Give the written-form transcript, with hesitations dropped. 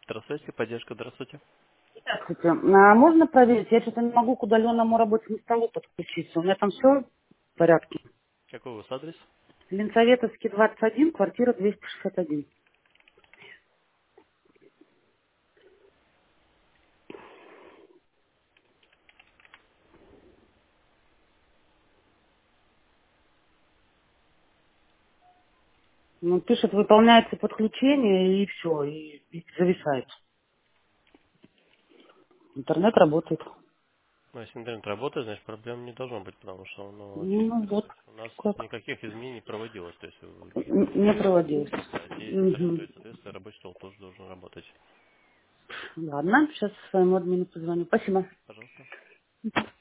Здравствуйте, поддержка, здравствуйте. Здравствуйте. А можно проверить? Я что-то не могу к удаленному рабочему столу подключиться. У меня там все в порядке. Какой у вас адрес? Ленсоветовский, 21, квартира 261. Ну, пишет, выполняется подключение, и все, и зависает. Интернет работает. Ну, если интернет работает, значит проблем не должно быть, потому что оно Ну, действует. вот То есть у нас как. никаких изменений не проводилось. То есть каких-то Не изменений нет. проводилось. Да, действует, то Мгм. есть, соответственно, рабочий стол тоже должен работать. Ладно, сейчас своему админу позвоню. Спасибо. Пожалуйста.